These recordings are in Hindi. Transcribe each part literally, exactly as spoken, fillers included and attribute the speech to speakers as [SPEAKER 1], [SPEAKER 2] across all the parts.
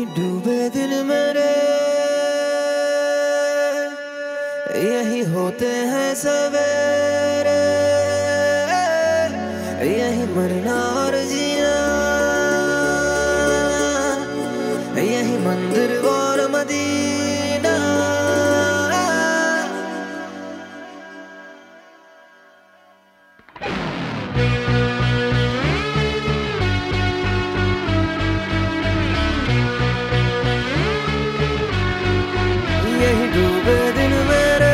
[SPEAKER 1] डूबे दिल मेरे यही होते हैं सवेरे, यही मरना और जीना, यही मंदिर और मदीना। यही डूबे दिन मेरे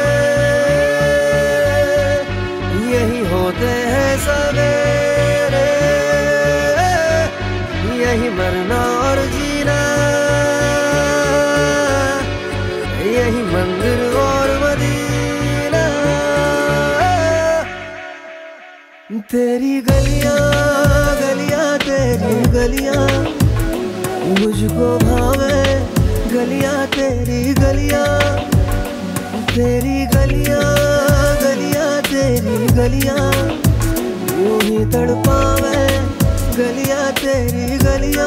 [SPEAKER 1] यही होते हैं सवेरे, यही मरना और जीना, यही मंदिर और मदीना। तेरी गलियां गलियां तेरी गलियां मुझको भावे, गलियां तेरी गलियां, तेरी गलियां गलियां तेरी गलियां यूं ही तड़पावे, गलियां तेरी गलियां।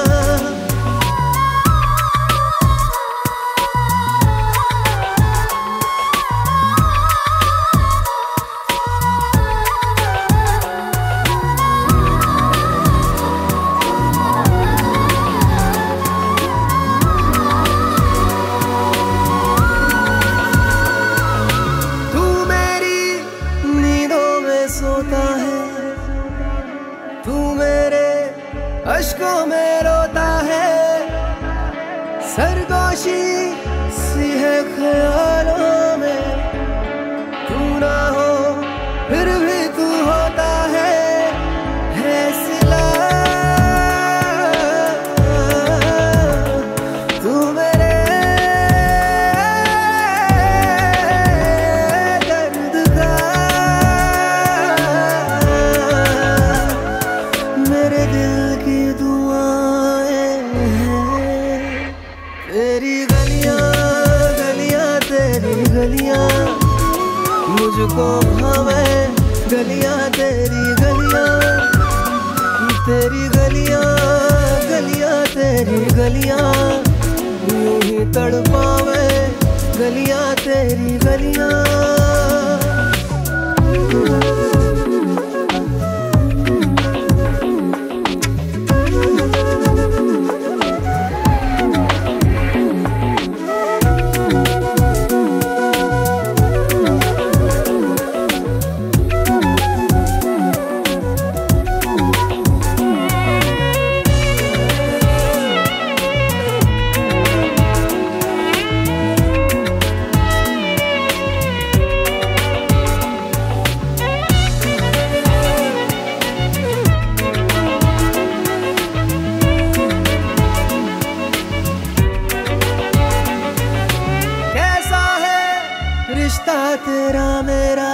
[SPEAKER 1] सोता है तू मेरे अश्कों में रोता है, सरगोशी सी है ख्यालों में, तू ना हो फिर भी तू होता है, है सिला तू मेरे तेरी गलियां गलियां तेरी गलियां मुझको भावे, गलियां तेरी गलियां, तेरी गलियां गलियां तेरी गलियां यूं ही तड़पावे, गलियां तेरी गलियां। रिश्ता तेरा मेरा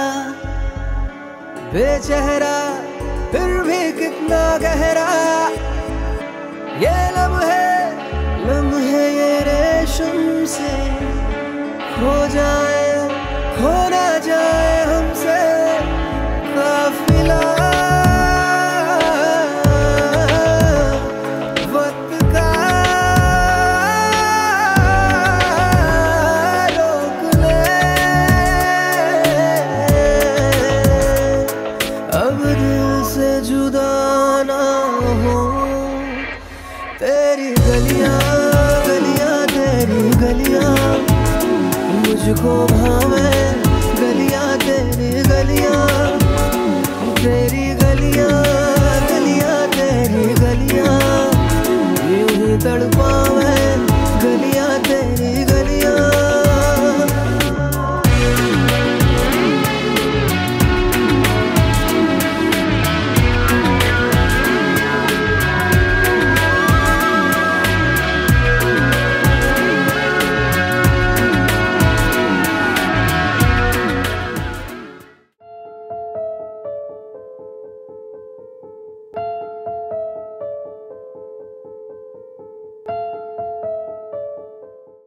[SPEAKER 1] बेचेहरा फिर भी कितना गहरा, ये लम्हे लम्हे ये रेशम से खो जाए खो ना जाए हमसे काफिला। तेरी गलियां गलियां तेरी गलियां मुझको भावे, गलियां तेरी गलियां, तेरी गलियां गलियां तेरी गलियां यूं ही तड़पावे।